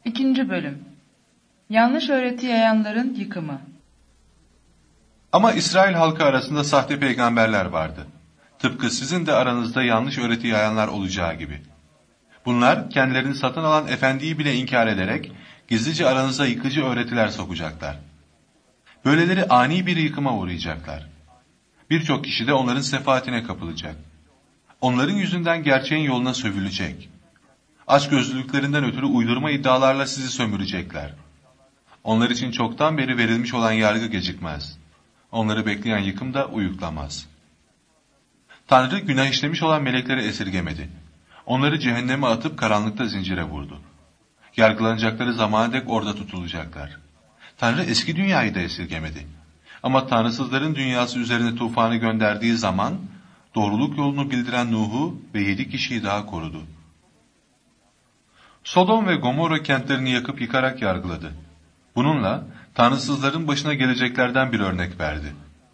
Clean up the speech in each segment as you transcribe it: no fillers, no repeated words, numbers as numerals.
İkinci bölüm. Yanlış öğreti yayanların yıkımı. Ama İsrail halkı arasında sahte peygamberler vardı. Tıpkı sizin de aranızda yanlış öğreti yayanlar olacağı gibi. Bunlar kendilerini satın alan efendiyi bile inkar ederek gizlice aranıza yıkıcı öğretiler sokacaklar. Böyleleri ani bir yıkıma uğrayacaklar. Birçok kişi de onların sefaatine kapılacak. Onların yüzünden gerçeğin yoluna sövülecek. Açgözlülüklerinden ötürü uydurma iddialarla sizi sömürecekler. Onlar için çoktan beri verilmiş olan yargı gecikmez. Onları bekleyen yıkım da uyuklamaz. Tanrı günah işlemiş olan melekleri esirgemedi. Onları cehenneme atıp karanlıkta zincire vurdu. Yargılanacakları zamana dek orada tutulacaklar. Tanrı eski dünyayı da esirgemedi. Ama tanrısızların dünyası üzerine tufanı gönderdiği zaman doğruluk yolunu bildiren Nuh'u ve 7 kişiyi daha korudu. Sodom ve Gomorra kentlerini yakıp yıkarak yargıladı. Bununla tanrısızların başına geleceklerden bir örnek verdi.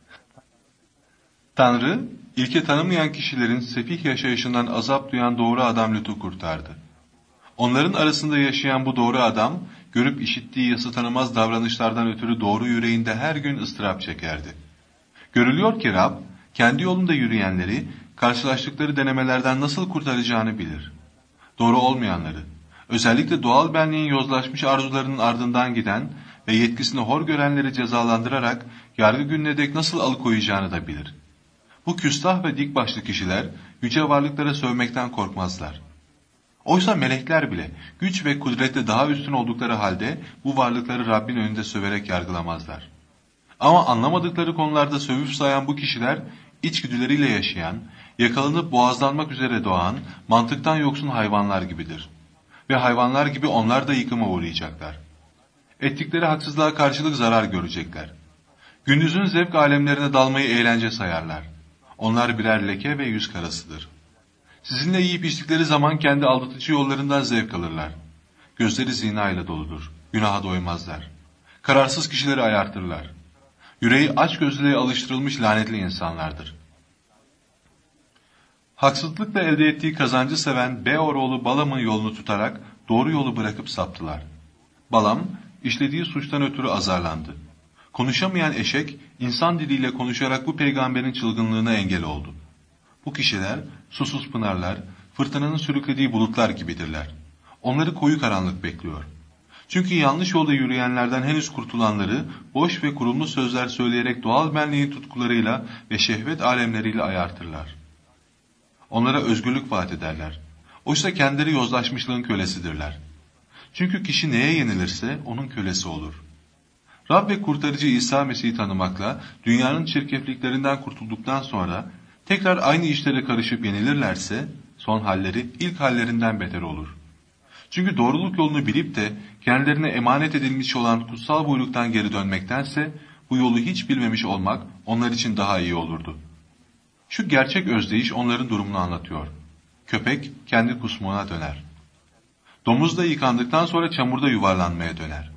Tanrı, ilke tanımayan kişilerin sefih yaşayışından azap duyan doğru adam Lut'u kurtardı. Onların arasında yaşayan bu doğru adam, görüp işittiği yası tanımaz davranışlardan ötürü doğru yüreğinde her gün ıstırap çekerdi. Görülüyor ki Rab, kendi yolunda yürüyenleri, karşılaştıkları denemelerden nasıl kurtaracağını bilir. Doğru olmayanları, özellikle doğal benliğin yozlaşmış arzularının ardından giden ve yetkisini hor görenleri cezalandırarak yargı gününe dek nasıl alıkoyacağını da bilir. Bu küstah ve dik başlı kişiler yüce varlıklara sövmekten korkmazlar. Oysa melekler bile güç ve kudretle daha üstün oldukları halde bu varlıkları Rabbin önünde söverek yargılamazlar. Ama anlamadıkları konularda sövüp sayan bu kişiler içgüdüleriyle yaşayan, yakalanıp boğazlanmak üzere doğan, mantıktan yoksun hayvanlar gibidir. Ve hayvanlar gibi onlar da yıkıma uğrayacaklar. Ettikleri haksızlığa karşılık zarar görecekler. Gündüzün zevk alemlerine dalmayı eğlence sayarlar. Onlar birer leke ve yüz karasıdır. Sizinle yiyip içtikleri zaman kendi aldatıcı yollarından zevk alırlar. Gözleri zina ile doludur. Günaha doymazlar. Kararsız kişileri ayartırlar. Yüreği açgözlülüğe alıştırılmış lanetli insanlardır. Haksızlıkla elde ettiği kazancı seven Beor oğlu Balam'ın yolunu tutarak doğru yolu bırakıp saptılar. Balam, işlediği suçtan ötürü azarlandı. Konuşamayan eşek, insan diliyle konuşarak bu peygamberin çılgınlığına engel oldu. Bu kişiler, susuz pınarlar, fırtınanın sürüklediği bulutlar gibidirler. Onları koyu karanlık bekliyor. Çünkü yanlış yolda yürüyenlerden henüz kurtulanları, boş ve kurumlu sözler söyleyerek doğal benliğin tutkularıyla ve şehvet alemleriyle ayartırlar. Onlara özgürlük vaat ederler. Oysa kendileri yozlaşmışlığın kölesidirler. Çünkü kişi neye yenilirse onun kölesi olur. Rab ve kurtarıcı İsa Mesih'i tanımakla dünyanın çirkefliklerinden kurtulduktan sonra tekrar aynı işlere karışıp yenilirlerse son halleri ilk hallerinden beter olur. Çünkü doğruluk yolunu bilip de kendilerine emanet edilmiş olan kutsal buyruktan geri dönmektense bu yolu hiç bilmemiş olmak onlar için daha iyi olurdu. Şu gerçek özdeyiş onların durumunu anlatıyor. Köpek kendi kusmuğuna döner. Domuz da yıkandıktan sonra çamurda yuvarlanmaya döner.